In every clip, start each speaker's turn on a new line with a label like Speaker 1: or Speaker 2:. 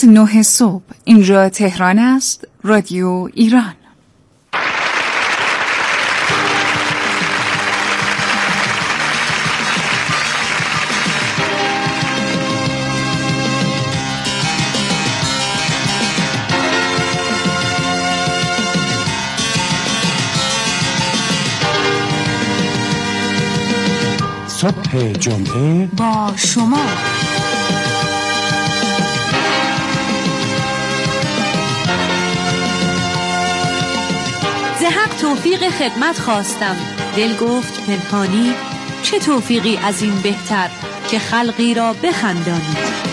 Speaker 1: ساعت 9 صبح. اینجا تهران است، رادیو ایران.
Speaker 2: صبح جمعه
Speaker 1: با شما.
Speaker 3: ز حق توفیق خدمت خواستم، دل گفت پنهانی، چه توفیقی از این بهتر که خلقی را بخندانید.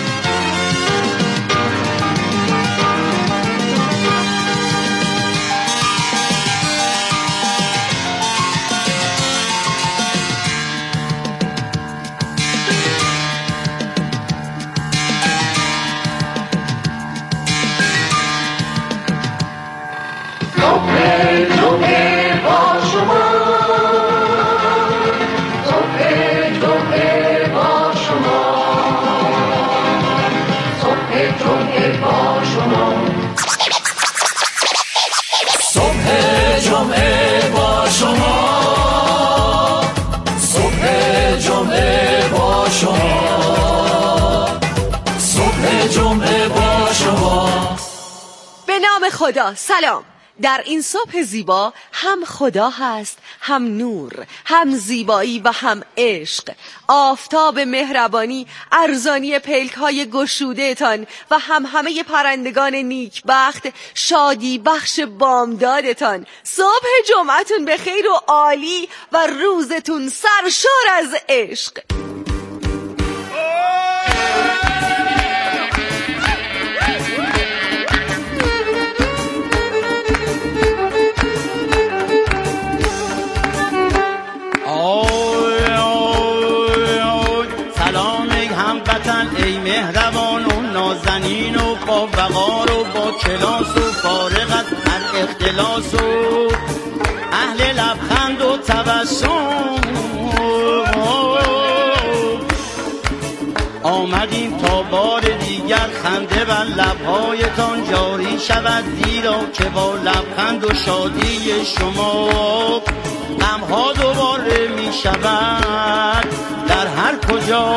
Speaker 4: خدا سلام. در این صبح زیبا هم خدا هست، هم نور، هم زیبایی و هم عشق. آفتاب مهربانی ارزانی پلک‌های گشوده تان و همه پرندگان نیکبخت شادی بخش بامدادتان. صبح جمعتون به خیر و عالی و روزتون سرشار از عشق.
Speaker 5: ای مهربان و نازنین و با وقار و با کلاس و فارغ از هر اختلاس و اهل لبخند و تبسم، آمدیم تا بار دیگر خنده بر لبهایتان جاری شود، زیرا که با لبخند و شادی شما غمها دوباره می شود در هر کجا.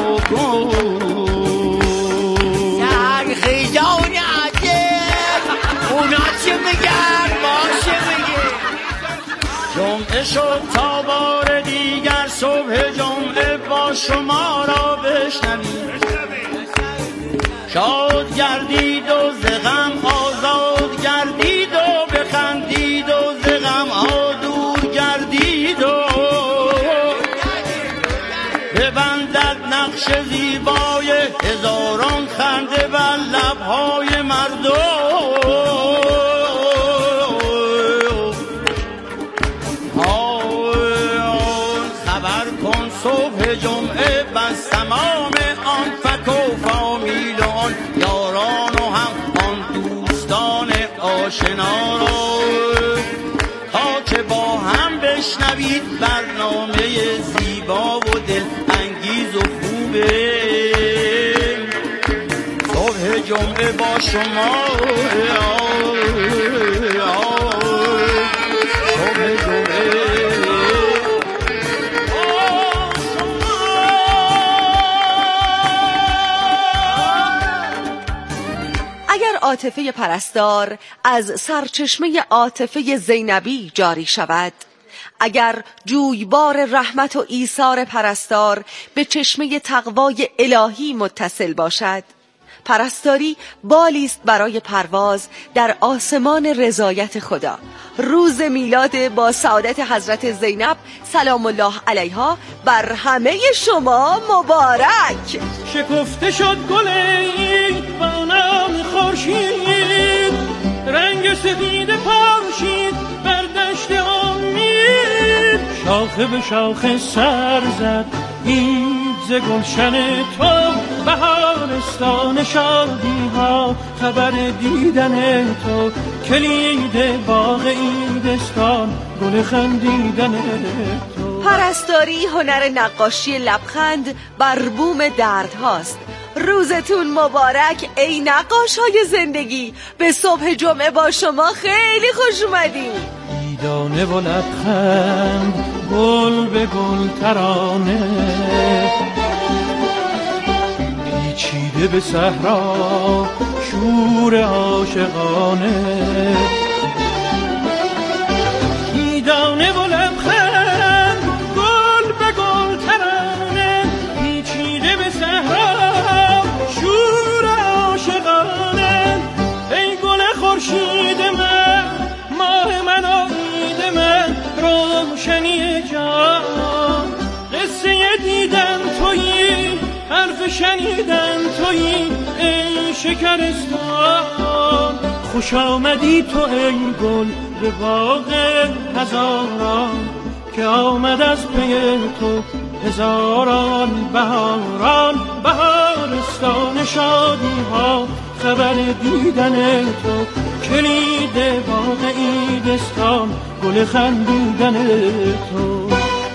Speaker 6: خیزان عجب اونا چه میگن باشه میگه.
Speaker 5: جمعه شد تا بار دیگر صبح جمعه با شما را بشنویم، شاد گردید و ز غم آزاد گردید و بخندید و ز غم ها دور گردید و ببندد نقش زیبای هزاران خنده بر لبهای مردم. خبر کن صبح جمعه بس تمام آن فک و فامیل و آن یاران و هم آن دوستان آشنا را، تا که با هم بشنوید برنامه زیبا و دل انگیز و خوبه. صبح جمعه با شما، صبح جمعه.
Speaker 4: اگر عاطفه پرستار از سرچشمه عاطفه زینبی جاری شود، اگر جویبار رحمت و ایثار پرستار به چشمه تقوای الهی متصل باشد، پرستاری بالیست برای پرواز در آسمان رضایت خدا. روز میلاد با سعادت حضرت زینب سلام الله علیها بر همه شما مبارک.
Speaker 7: شکفته شد گل عید با نام خورشید، رنگ سفید پاشید بر دشت امید، شاخه به شاخه سر زد عید ز گلشن تو، بهارستان شادی ها خبر دیدن تو، کلید باغ عیدستان گل خندیدن تو.
Speaker 4: پرستاری هنر نقاشی لبخند بر بوم درد هاست. روزتون مبارک ای نقاشای زندگی. به صبح جمعه با شما خیلی خوش اومدیم.
Speaker 7: دانه و لبخند گل به گل ترانه پیچیده به صحرا شور عاشقانه. دانه و لبخند گل به گل ترانه پیچیده به صحرا شور عاشقانه. ای گل خورشید من ماه من امید من روشنی جان. قصه دیدن تویی حرف شنیدن تویی ای شکرستان. خوش آمدی تو ای گل به باغ هزاران که آمد از پی تو هزاران بهاران. بهارستان شادی ها خبر دیدن تو کلید باغ ایدستان گل خندیدن تو.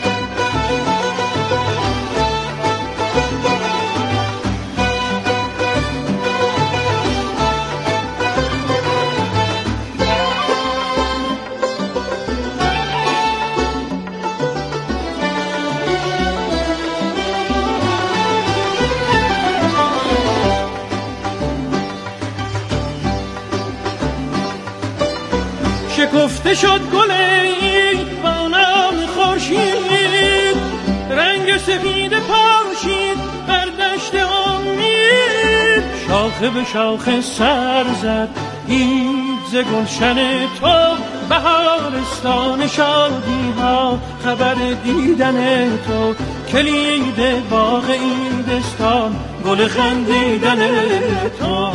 Speaker 7: شکفته شد گل با نام خورشید رنگ سفید پاشید بر دشت امید. شاخه به شاخه سر زد هیچ ز گلشن تو بهارستان شادی ها خبر دیدن تو کلید باغ ایدستان گل خندیدن تو.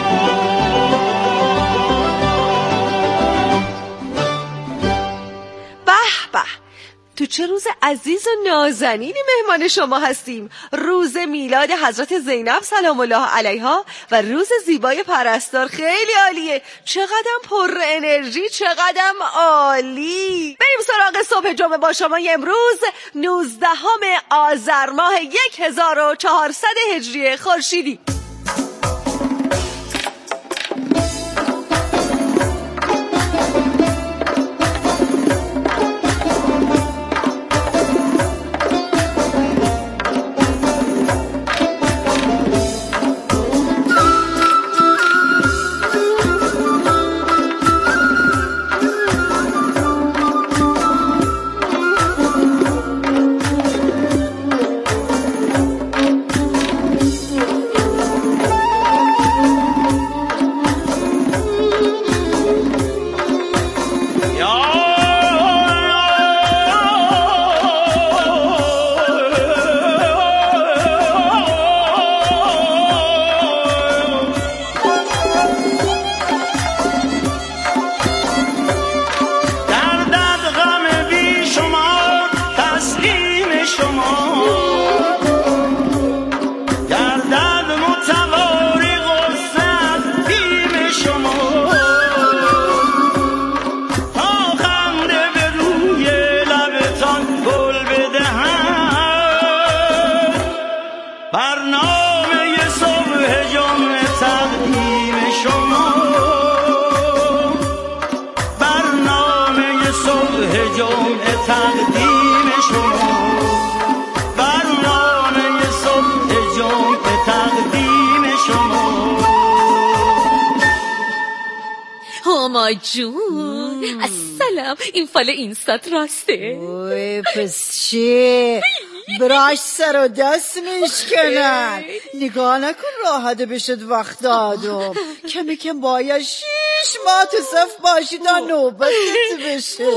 Speaker 4: تو چه روز عزیز و نازنینی مهمان شما هستیم. روز میلاد حضرت زینب سلام الله علیها و روز زیبای پرستار. خیلی عالیه، چقدرم پر انرژی، چقدرم عالی. بریم سراغ صبح جمعه با شما. امروز 19 آذر ماه 1400 هجری خورشیدی.
Speaker 3: ماما جون السلام، این فال اینستات راسته؟
Speaker 8: اوه پس چه؟ براش سر و دست میشکنن. نگاه نکن راحت بشد وقت دادم. کمی کم باید 6 ماه تو صف باشی تا نوبتت بشه.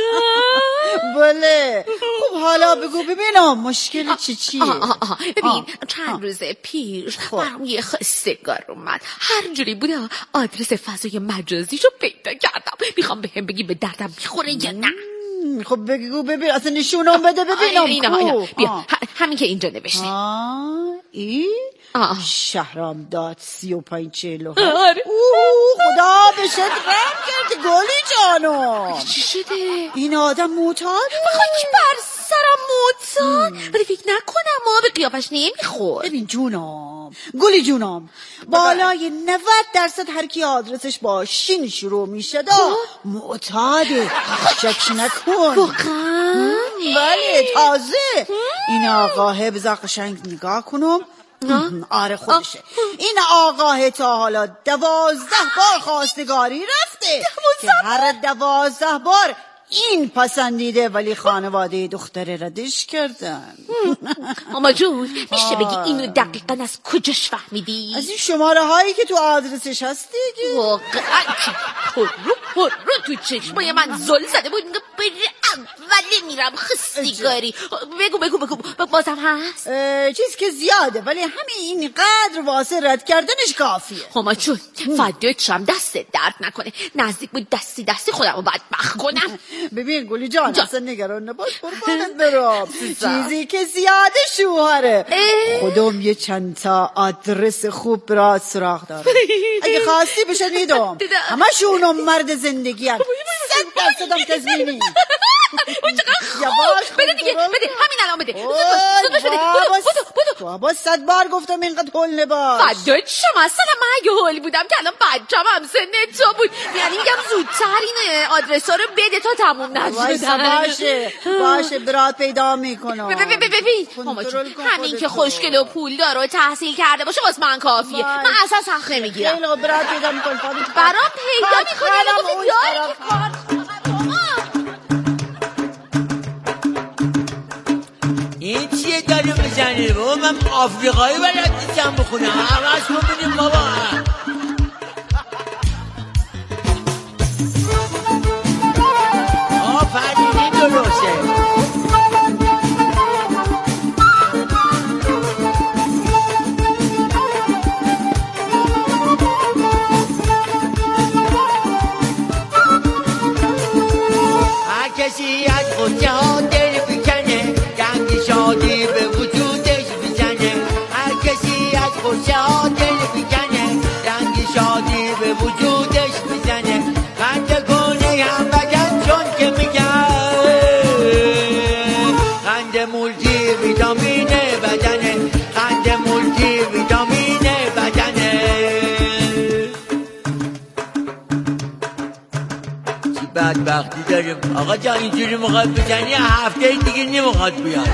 Speaker 8: بله خب حالا بگو ببینم مشکل چیه؟
Speaker 3: ببین چند روز پیش برام یه خواستگار اومد. هر جوری بوده آدرس فضای مجازیشو پیدا کردم. میخوام بهم بگی به دردم میخوره یا نه.
Speaker 8: خب بگو ببین اصلا نشونم بده ببینم.
Speaker 3: اینا بیا همین که اینجا نوشته.
Speaker 8: این شهرام داد 3547.
Speaker 3: آره
Speaker 8: خدا بشت رحم کرد گلی جانم.
Speaker 3: چی شده؟
Speaker 8: این آدم معتاد
Speaker 3: خاک بر سرم معتاد. ولی فکر نکنم ما به قیافش نمیخورد.
Speaker 8: ببین جونم گلی جونم بالای 90% هر کی آدرسش با شین شروع میشه معتاده، شک نکن.
Speaker 3: واقعا؟
Speaker 8: بله تازه. این آقاه بذار قشنگ نگاه کنم. آره خودشه. این آقاه تا حالا 12 بار خواستگاری رفته که هر 12 بار این پسندیده، ولی خانواده دختره ردش کردن.
Speaker 3: ماما جون میشه بگی اینو دقیقا از کجاش فهمیدی؟
Speaker 8: از این شماره هایی که تو آدرسش هست دیگه.
Speaker 3: واقعا رو تو چشمای من زل زده بود. بره اوله میرم خستیگاری. بگو بازم هست؟
Speaker 8: چیز که زیاده، ولی همین اینقدر واسه رد کردنش کافیه.
Speaker 3: ماما جون فدایت شم، دستت درد نکنه. نزدیک بود دستی خودم رو بدبخت کنم.
Speaker 8: ببین گلی جان اصلا نگران نباش، قربانت برم. چیزی که زیاده شوهره. خودم یه چند تا آدرس خوب برات سراغ دارم. اگه خواستی بشنیدم همشونم مرد زندگی هم 100% هم تضمینی.
Speaker 3: بده دیگه، بده همین الان بده.
Speaker 8: بابا 100 بار گفتم اینقدر هول نباش.
Speaker 3: فدایت شما، اصلا من اگه هول بودم که الان بچه‌م هم سن تو بود. یعنی میگم زودتر این آدرسا رو بده تا تموم نشده.
Speaker 8: باشه برات پیدا میکنم.
Speaker 3: ببین ماما جون همین که خوشگل و پول داره و تحصیل کرده باشه واسه من کافیه. من اصلا سخت نمیگیرم.
Speaker 8: خیلی خوب برات پیدا میکنم.
Speaker 3: برام پیدا میکنی.
Speaker 6: این چیه داره میزنه بابا؟ من آفریقایی بلد نیستم بخونم. عوض کن ببینیم بابا. آفرین درسته. هر کسی از خودشه ها دل بکنه، رنگ شادی به وجودش بزنه. هر کسی از خودشه ها دل بکنه، رنگ شادی به وجودش بزنه. خنده کنه هم بدن چون که میگن خنده مولتی ویتامین بدنه. خنده مولتی ویتامین بدنه. چی بدبختی داریم آقا جان، اینجوری مخواد بزنی هفته دیگه نمیخواد بیاد.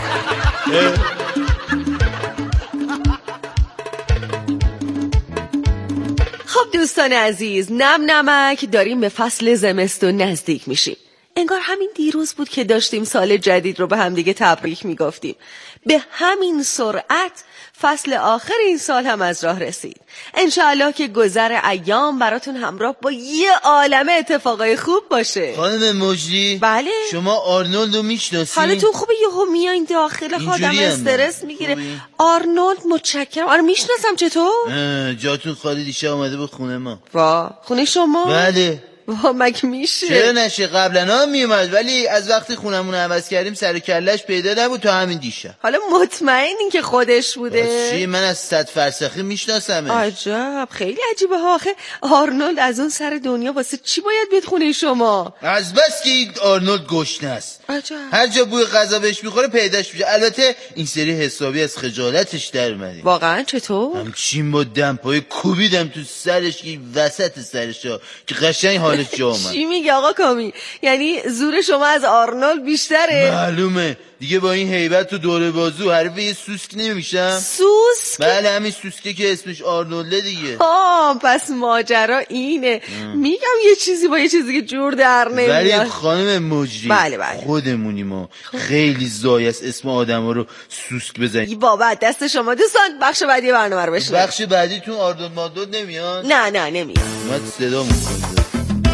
Speaker 4: خب دوستان عزیز، نم نمک داریم به فصل زمستون نزدیک میشیم. انگار همین دیروز بود که داشتیم سال جدید رو به هم دیگه تبریک میگفتیم. به همین سرعت فصل آخر این سال هم از راه رسید. انشاءالله که گذر ایام براتون همراه با یه عالمه اتفاقای خوب باشه.
Speaker 9: خانم مجری،
Speaker 4: بله
Speaker 9: شما آرنولد رو میشناسین؟
Speaker 4: حالتون خوبه؟ یهو میایین داخل خودم استرس میگیره. آرنولد متشکرم. آره میشناسم. چطور؟
Speaker 9: جاتون خالی، دیشب اومده بود خونه ما.
Speaker 4: وا خونه شما؟
Speaker 9: بله.
Speaker 4: وا مگه میشه؟
Speaker 9: چرا نشه؟ قبلا هم میومد، ولی از وقتی خونمون عوض کردیم سر کلش پیدا نبود تا همین دیشب.
Speaker 4: حالا مطمئنین که خودش بوده؟
Speaker 9: چی؟ من از 100 فرسخی میشناسمش.
Speaker 4: عجب، خیلی عجیبه ها. آخه آرنولد از اون سر دنیا واسه چی باید بیاد خونه شما؟
Speaker 9: از بس که این آرنولد گشنه است.
Speaker 4: عجب.
Speaker 9: هر جا بوی غذا بهش میخوره پیداش میشه. البته این سری حسابی از خجالتش در اومدیم.
Speaker 4: واقعا؟ چطور؟
Speaker 9: همچین با دمپای کوبیدم تو سرش که وسط سرش که قشنگ حالش جا اومد.
Speaker 4: چی میگه آقا کامی؟ یعنی زور شما از آرنولد بیشتره؟
Speaker 9: معلومه دیگه، با این هیبت تو دوره بازو حریف یه سوسک نمیشم.
Speaker 4: سوسک؟
Speaker 9: بله همین سوسکه که اسمش آرنولده دیگه.
Speaker 4: پس ماجرا اینه. میگم یه چیزی با یه چیزی که جور در نمیاد.
Speaker 9: ولی خانم مجری،
Speaker 4: بله.
Speaker 9: خودمونی ما خیلی زای است اسم آدم ها رو سوسک بزنید.
Speaker 4: بابا دست شما. دوستان بخش بعدی برنامه رو بشنوید.
Speaker 9: بخش بعدیتون آرنولد مادود نمیاد؟
Speaker 4: نه نمیاد.
Speaker 9: اومد صدا میکنه.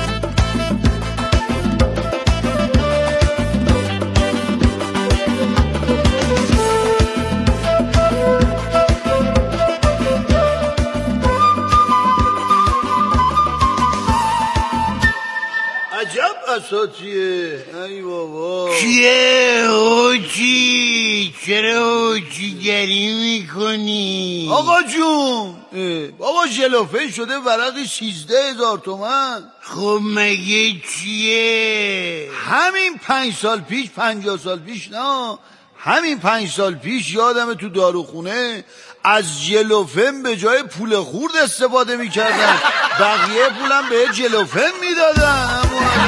Speaker 5: عجب اساتیه. ای بابا
Speaker 6: کیه اوچی؟ چرا اوچی گری میکنی؟
Speaker 5: آقا جون، بابا ژلوفه شده ورق 16,000 تومن.
Speaker 6: خب مگه چیه؟
Speaker 5: همین 5 سال پیش 50 سال پیش نه، همین 5 سال پیش یادمه تو داروخونه
Speaker 9: از جلوفن به جای پول خورد استفاده میکردن، بقیه پولم به جلوفن میدادن.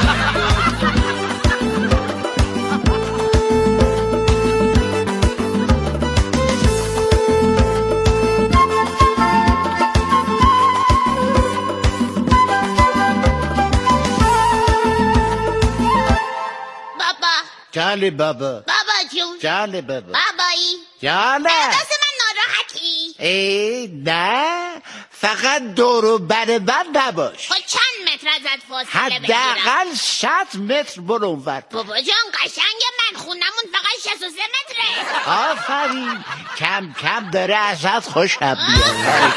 Speaker 6: جاله بابا.
Speaker 10: بابا جون.
Speaker 6: جاله بابا.
Speaker 10: بابایی.
Speaker 6: جاله.
Speaker 10: واسه من ناراحتی؟
Speaker 6: نه فقط دور و بر نباش.
Speaker 10: خب چند متر ازت فاصله بگیرم؟
Speaker 6: حداقل 100 متر برو اونور.
Speaker 10: بابا جان قشنگه، من خونمون فقط 63 متره.
Speaker 6: آفرین، کم کم داره ازت خوشم میاد.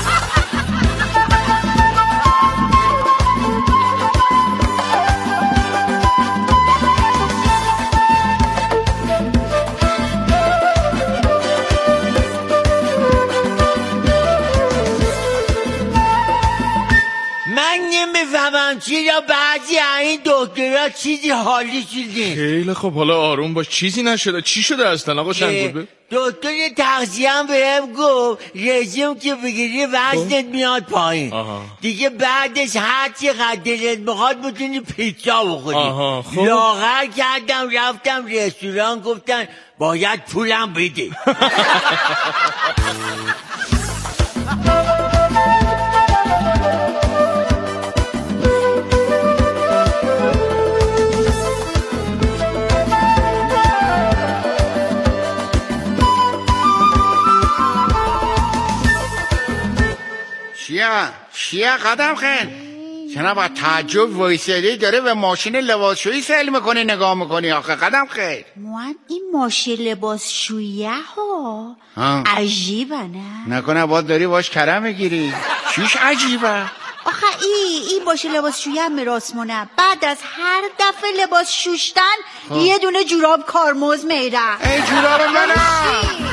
Speaker 6: نمیفهمم چرا بعضی این دکترها چیزی حالی شدین.
Speaker 11: خیلی خب حالا آروم باش، چیزی نشده. چی شده اصلا آقا شنگولبه؟
Speaker 6: دکتر تغذیه هم بهم گفت رژیم که بگیری وزنت میاد پایین. دیگه بعدش هر چقدر دلت میخواد بتونی پیتزا بخوری. لاغر کردم رفتم رستوران، گفتن باید پولم بده.
Speaker 12: شیعه قدم خیل چنا با تعجب وایسادی داره به ماشین لباسشویی سیل میکنی نگاه میکنی آخه قدم خیل
Speaker 10: موان این ماشین لباسشویی ها عجیبه نه؟
Speaker 12: نکنه باید داری باش کرم میگیری. چیش عجیبه؟
Speaker 10: آخه این ماشین لباسشویی هم میراسمونه بعد از هر دفعه لباس شوشتن یه دونه جوراب کارمز میره.
Speaker 12: ای جوراب منم.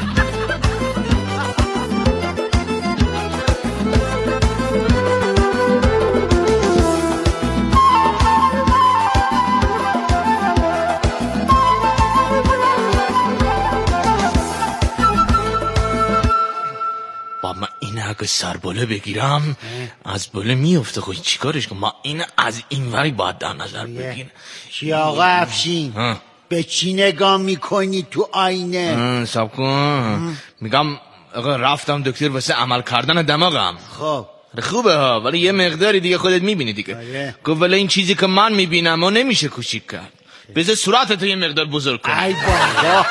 Speaker 11: من این اگه سر باله بگیرم از باله میفته. خب چیکارش کنم؟ من این از این وری باید در نظر بگیرم.
Speaker 6: چی آقا افشین به چی نگاه میکنی تو آینه؟
Speaker 11: سب کن میگم آقا رفتم دکتر واسه عمل کردن دماغم.
Speaker 6: خب
Speaker 11: خوبه ها ولی یه مقداری دیگه خودت میبینی دیگه. گفت ولی این چیزی که من میبینم و نمیشه کوچیک کرد، بذار صورتتو یه مقدار بزرگ کن.
Speaker 6: ای بابا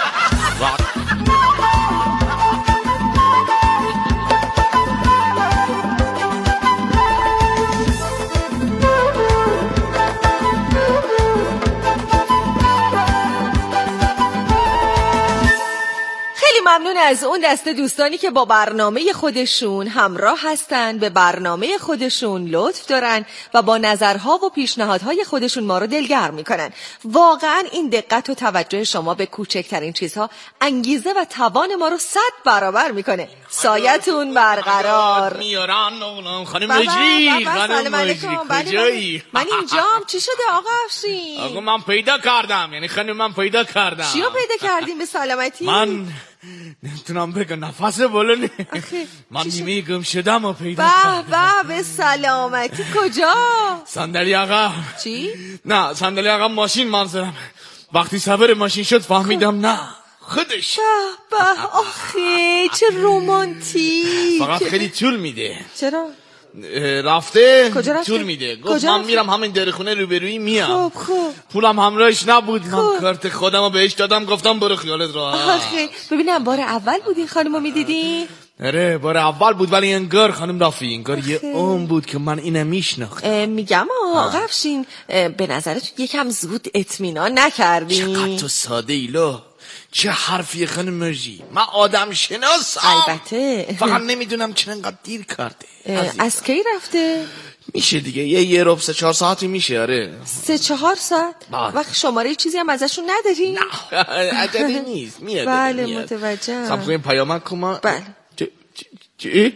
Speaker 4: ممنون از اون دسته دوستانی که با برنامه خودشون همراه هستن، به برنامه خودشون لطف دارن و با نظرها و پیشنهادهای خودشون ما رو دلگرم میکنن. واقعا این دقت و توجه شما به کوچکترین چیزها انگیزه و توان ما رو 100 برابر میکنه. سایتون برقرار.
Speaker 11: میارن خانم مجری.
Speaker 4: سلام علیکم. کجایی؟ من اینجام. چی شده آقا افشین؟
Speaker 11: آقا من پیدا کردم، یعنی خانم من پیدا کردم.
Speaker 4: چیو پیدا کردیم به سلامتی؟
Speaker 11: من نمیتونم بگم نفس بالا نه. من نیمه گم شدم و پیدا کردم.
Speaker 4: به سلامتی. کجا؟
Speaker 11: صندلی آقا.
Speaker 4: چی؟
Speaker 11: نه صندلی آقا ماشین منظورم. وقتی سوار ماشین شد فهمیدم نه خودش.
Speaker 4: آخه چه رومانتیک.
Speaker 11: فقط خیلی طول میده.
Speaker 4: چرا؟
Speaker 11: رفته طول میده. گفت من میرم همین در خونه روبرویی میام.
Speaker 4: خوب
Speaker 11: پولم همراهش نبود. من کارت خودمو بهش دادم، گفتم برو خیالت راحت.
Speaker 4: آخه ببینم بار اول بود این خانمو میدیدی؟
Speaker 11: آره بار اول بود ولی انگار خانم رافی انگار یه اون بود که من اینو میشناختم.
Speaker 4: میگم آقا افشین به نظرت یکم زود اطمینان نکردی؟
Speaker 11: چقدر تو ساده ایلو. چه حرفی خانم مرجی، من آدم شناسم.
Speaker 4: البته
Speaker 11: فقط نمیدونم چرا انقدر دیر کرده.
Speaker 4: از کی رفته؟
Speaker 11: میشه دیگه یه ربع 3-4 ساعتی میشه. آره
Speaker 4: 3-4 ساعت؟ وقت شماره چیزی هم ازشون نداری؟
Speaker 11: نه عجبی نیست میاد.
Speaker 4: بله متوجهم.
Speaker 11: سب کنیم پیامک کما.
Speaker 4: بله
Speaker 11: چی؟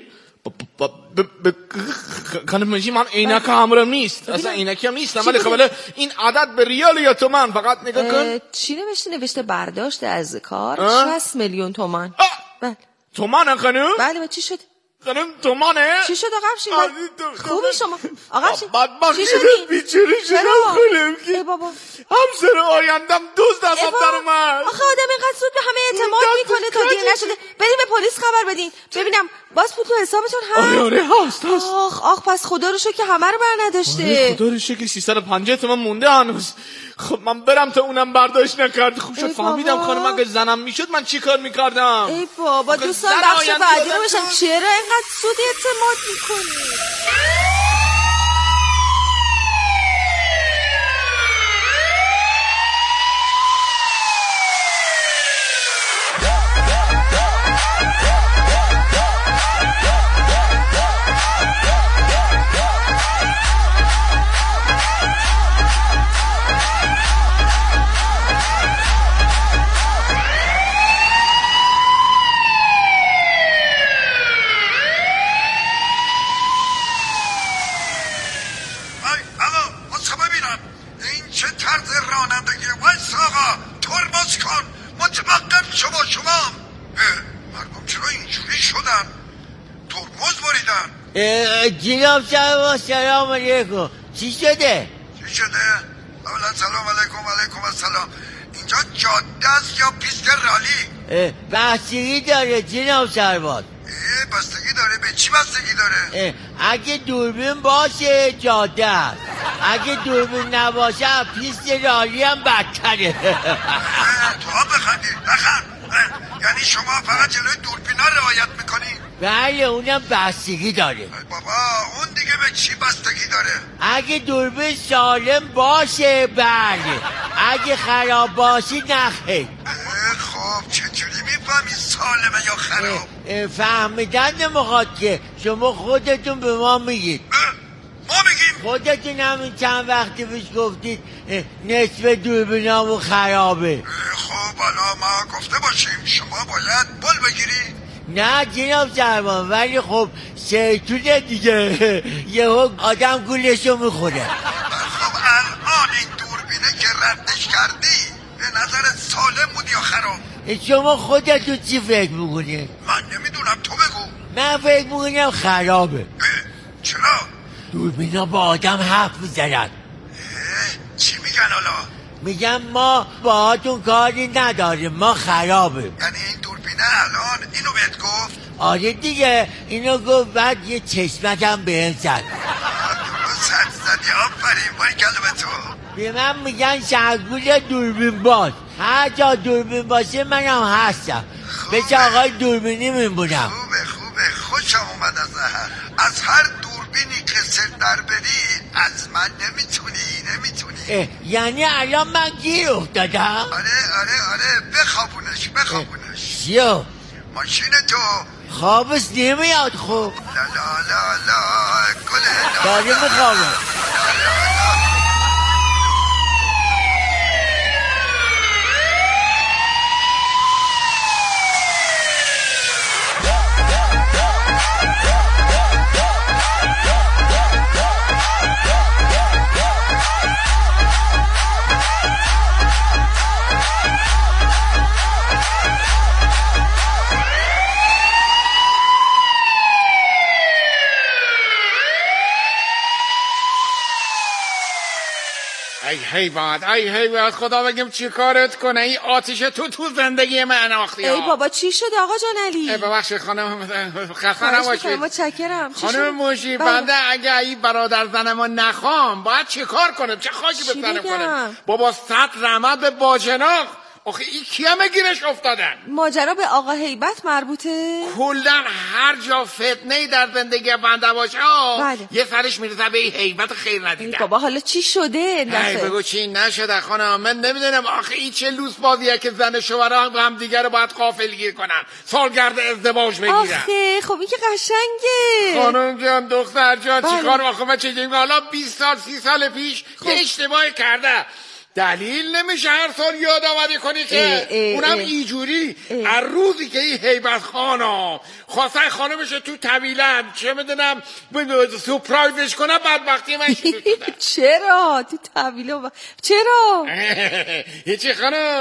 Speaker 11: خانم مرجی من عینک همراهم نیست. اصلا عینکی هم نیستم ولی خب این عدد به ریال یا تومن فقط نگاه کن.
Speaker 4: چی نوشته؟ نوشته برداشت از کار 60 میلیون تومان.
Speaker 11: تومانه خانم؟
Speaker 4: بله چی شد؟
Speaker 11: خانم تومانه؟
Speaker 4: چی شد آقا افشین؟ خوبی شما؟ آقا افشین چی
Speaker 11: شدی؟ بیچاره شدم خانم
Speaker 4: ای بابا
Speaker 11: همسر آیندم دزد ازم در اومد.
Speaker 4: آخه آدم اینقدر زود به همه اعتماد میکنه تا دیر نشده. بریم به پلیس خبر بدین ببینم باز پول تو حسابتون هست.
Speaker 11: آره هست.
Speaker 4: آخ پس خدا رو شکر که همه رو بر نداشته.
Speaker 11: خدا رو شکر 350 تومن مونده هنوز. خب من برم تا اونم برداشت نکرد. خوب شد فهمیدم خانم اگه زنم میشد من چی کار میکردم.
Speaker 4: ای بابا دوستان بخش بعدی رو بشن. چرا اینقدر زود اعتماد میکنی؟
Speaker 6: جناب سلام سلام علیکم. چی شده؟
Speaker 13: چی شده؟ اولا سلام علیکم علیکم السلام. اینجا جاده است یا پیست رالی؟
Speaker 6: بستگی داره جناب سرباز.
Speaker 13: بستگی داره؟ به چی بستگی داره؟
Speaker 6: اگه دوربین باشه جاده است، اگه دوربین نباشه پیست رالی هم بدتره.
Speaker 13: تو ها بخندی نخند. یعنی شما فقط جلوی دوربینا رعایت میکنی؟
Speaker 6: بله اونم بستگی داره.
Speaker 13: بابا اون دیگه به چی بستگی داره؟
Speaker 6: اگه دوربین سالم باشه بله، اگه خراب باشه نخیر.
Speaker 13: خب چجوری میفهمی سالمه یا خراب؟
Speaker 6: فهمیدن نمیخواد که شما خودتون به ما میگید.
Speaker 13: ما میگیم؟
Speaker 6: خودتون همین چند وقتی پیش گفتید نصف دوربینامون خرابه.
Speaker 13: خب حالا ما گفته باشیم شما باید پول بگیری؟
Speaker 6: نه جناب سربان، ولی خب شیطونه دیگه یهو آدم گولشو میخوره.
Speaker 13: خب الان این دوربینه که ردش کردی به نظر سالم بود یا خراب؟
Speaker 6: شما خودتون چی فکر میکنی؟
Speaker 13: من نمیدونم تو بگو.
Speaker 6: من فکر میکنم خرابه.
Speaker 13: چرا؟
Speaker 6: دوربینا با آدم حرف میزنن.
Speaker 13: چی میگن حالا؟
Speaker 6: میگن ما باهاتون کاری نداریم، ما خرابه.
Speaker 13: یعنی این دوربینه الان اینو بهت گفت؟
Speaker 6: آره دیگه اینو گفت، بعد یه چشمکم بهم زد.
Speaker 13: درست حد زدی آفرین وای کلمه تو.
Speaker 6: به من میگن شهرگول دوربین باز، هر جا دوربین باشه منم هستم. بچه آقای دوربینی میمونم.
Speaker 13: خوبه خوشم اومد از هر دوربینی که سر در بری از من نمیتونی.
Speaker 6: یعنی الان من گیر افتادم؟
Speaker 13: آره بخوابونش.
Speaker 6: چیو؟
Speaker 13: ماشین تو
Speaker 6: خوابش نمیاد. خب
Speaker 13: لا گله
Speaker 6: داره میخوابه.
Speaker 12: ای هیبت خدا بگیم چی کارت کنه این آتیش تو زندگی من انداختی.
Speaker 4: ای بابا چی شده آقا جان علی؟
Speaker 12: ببخشید خانم خسته نباشید.
Speaker 4: متشکرم.
Speaker 12: خانم موشی بنده اگه این برادر زنمو نخوام باید چی کار کنم؟ چه خاکی به سرم کنم؟ بابا 100 رحمت به باجناق. آخه این کیا گیرش افتادن؟
Speaker 4: ماجرا به آقا هیبت مربوطه؟
Speaker 12: کلن هر جا فتنه‌ای در زندگی بنده باشه یه سرش میرسه به این هیبت خیر ندیدن.
Speaker 4: بابا حالا چی شده؟
Speaker 12: بگو چی نشده خانم. من نمیدونم آخه این چه لوس بازیه که زن شوهر هم دیگه رو باید غافلگیر کنن، سالگرد ازدواج بگیرن.
Speaker 4: آخه خب این که قشنگه
Speaker 12: خانم جان دختر جان چیکار آخه من چه جنگ حالا 20 سال 30 سال پیش یه اشتباهی کرده دلیل نمیشه هر سال یادآوری کنی که اونم اینجوری. هر روزی که این هیبت خانم خواسته خانمش تو طویلن چه میدونم سورپرایزش کنه بدبختی من شروع شده.
Speaker 4: چرا تو طویله چرا؟
Speaker 12: هیچی خانم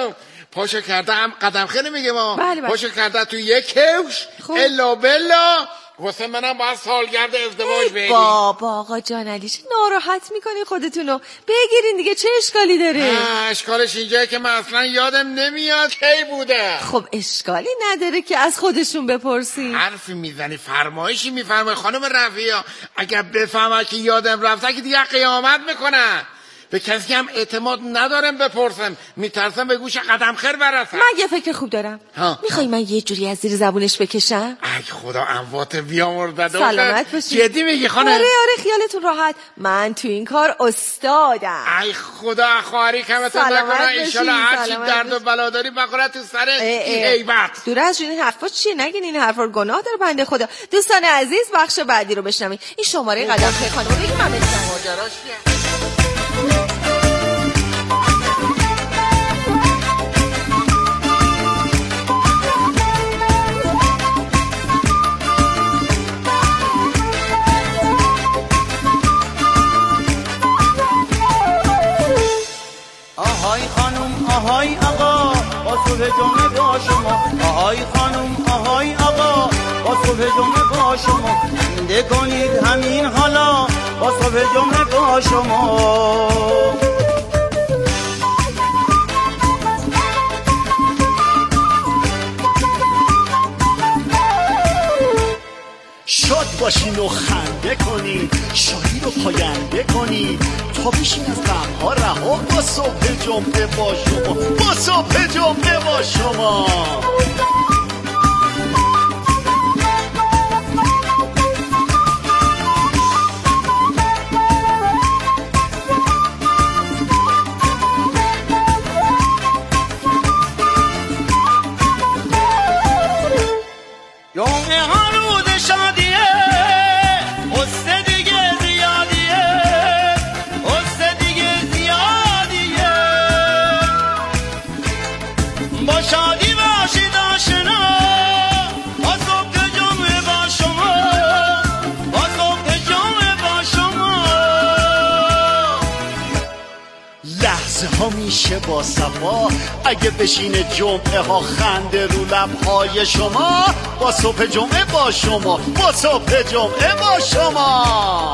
Speaker 12: پاشو کرده هم قدم خیلی میگه ما
Speaker 4: بله.
Speaker 12: پاشو کرده تو یک کفش الا بلا واسه منم باید سالگرد ازدواج بگیریم.
Speaker 4: بابا آقا جان علی چه ناراحت میکنی خودتونو؟ بگیرین دیگه، چه اشکالی داره؟
Speaker 12: اشکالش اینجایی که من اصلا یادم نمیاد کی بوده.
Speaker 4: خب اشکالی نداره که از خودشون بپرسین.
Speaker 12: حرفی میزنی، فرمایشی میفرمای خانم رفیعه. اگر بفهمه که یادم رفته که دیگه قیامت میکنن. به کسی هم اعتماد ندارم بپرسم، میترسم به گوش قدم خیر برسم.
Speaker 4: من یه فکر خوب دارم. میخوای من یه جوری از زیر زبونش بکشم؟
Speaker 12: ای خدا اموات بیامرده.
Speaker 4: سلامت باشی.
Speaker 12: جدی میگی خانم؟
Speaker 4: آره خیالتون راحت، من تو این کار استادم.
Speaker 12: ای خدا خواهری کمتون نکنه. انشالله هرچی درد و بلا داری بخوره تو سر این هیبت.
Speaker 4: دور از این حرفا چیه؟ نگین این حرفا رو، گناه داره بنده خدا. دوستان عزیز بخش بعدی رو بشنوید. این شماره قدم خیر خانم رو بگیم من بشنوم.
Speaker 12: ماجراش چیه؟
Speaker 5: آهای خانم آهای آقا با صبح جمعه با شما. آهای خانم آهای آقا با صبح جمعه با شما. زنده کنید همین حالا با صبح جمعه با شما.
Speaker 14: شاد باشین و خنده کنید، شادی رو پاینده کنید، تا بشین از غم‌ها رها با صبح جمعه با شما. با صبح جمعه با شما.
Speaker 5: جمعه ها روز شادیه، قصه دیگه زیادیه، قصه دیگه زیادیه. با شادی باشید آشنا، با صبح جمعه با شما. با صبح جمعه با شما.
Speaker 14: لحظه ها میشه با صفا اگه بشینه جمعه ها خنده رو لبهای شما. با صبح جمعه با شما. با صبح جمعه با شما.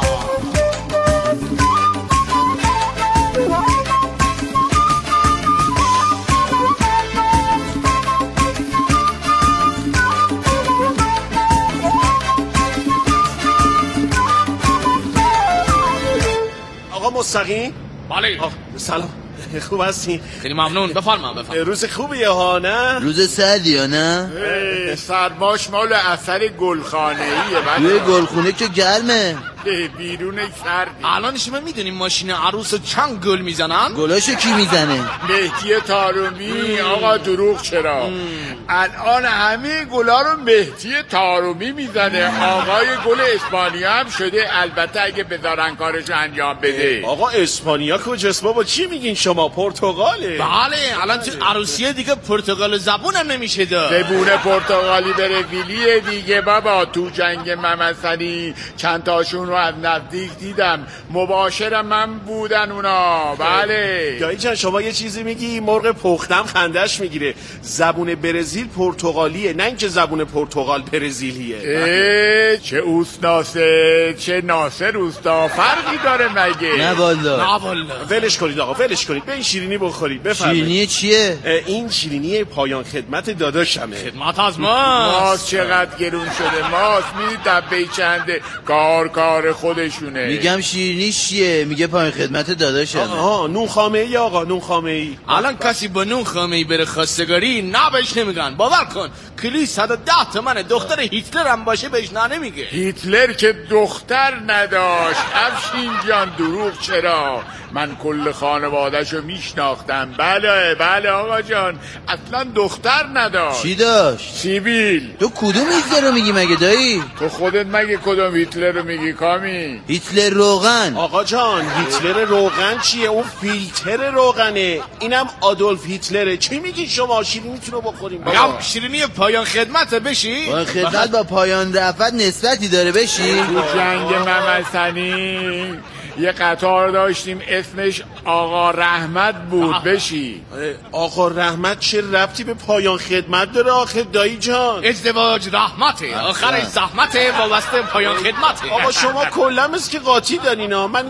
Speaker 15: آقا مستقیم؟
Speaker 11: بله.
Speaker 15: سلام، خوب هستی؟
Speaker 11: خیلی ممنون. بفرما.
Speaker 15: روز خوبیه ها نه؟
Speaker 9: روز سردی ها نه؟
Speaker 12: سرماش مال اثر گلخانه‌ایه.
Speaker 9: روی گلخونه که گرمه،
Speaker 12: بیرون سردی.
Speaker 11: الان شما میدونیم ماشین عروس چند گل میزنن؟
Speaker 9: گلاشو کی میزنه؟
Speaker 12: مهدی طارمی. آقا دروغ چرا؟ الان همه گلا رو مهدی طارمی میزنه. آقای گل اسپانیا هم شده، البته اگه بذارن کارش انجام بده.
Speaker 15: آقا اسپانیا کجاست بابا؟ چی میگین شما؟ پرتغاله؟
Speaker 11: بله الان تو عروسیه دیگه پرتغال زبونم نمیشه دا.
Speaker 12: زبون پرتغالی بره ویلیه دیگه بابا. تو جنگ ممثلی چند تاشون رو از نزدیک دیدم، مباشر من بودن اونا. بله
Speaker 15: دایی جان شما یه چیزی میگی مرغ پختم خندش میگیره. زبون برزیل پرتغالیه، نه اینکه زبون پرتغال برزیلیه.
Speaker 12: چه اوستاسه چه ناصر اوستا فرقی داره مگه؟
Speaker 9: نه والا.
Speaker 15: ولش کنید آقا، ولش کنید. به این شیرینی بخورید. بفرمایید.
Speaker 9: شیرینی چیه؟
Speaker 15: این شیرینی پایان خدمت داداشمه.
Speaker 11: خدمت از ماست.
Speaker 12: چقدر گرون شده ماست. میدید دبه چنده؟ کار خودشونه.
Speaker 9: میگم شیرینی چیه؟ میگه پایان خدمت داداشمه.
Speaker 15: نون خامه ای آقا، نون خامه ای.
Speaker 11: الان کسی با نون خامه ای بره خواستگاری نه بهش نمیگن. باور کن کلی 110 تومن. دختر هیتلر هم باشه بهش نه نمیگه.
Speaker 12: هیتلر که دختر نداشت. افشین جان دروغ چرا؟ من کل خانوادهشو میشناختم. بله آقا جان، اصلا دختر نداشت.
Speaker 9: چی داشت؟
Speaker 12: سیبیل.
Speaker 9: تو کدوم هیتلر رو میگی مگه دایی؟
Speaker 12: تو خودت مگه کدوم هیتلر رو میگی کامی؟
Speaker 9: هیتلر روغن.
Speaker 15: آقا جان هیتلر روغن چیه؟ اون فیلتر روغنه. اینم آدولف هیتلره. چی میگی شما؟ شیرینیتون رو بخوریم
Speaker 11: بابا. شیرینی پایان خدمت بشی؟
Speaker 9: پایان خدمت با پایان رفت نسبتی داره بشی؟
Speaker 12: تو جنگ ممثلی یه قطار داشتیم اسمش آقا رحمت بود. بشی.
Speaker 15: آقا رحمت چه ربطی به پایان خدمت داره آخه دایی جان؟
Speaker 11: ازدواج رحمته، آخرش زحمته، وابسته پایان خدمته.
Speaker 15: آقا شما کلا مثل که قاطی دارین ها. من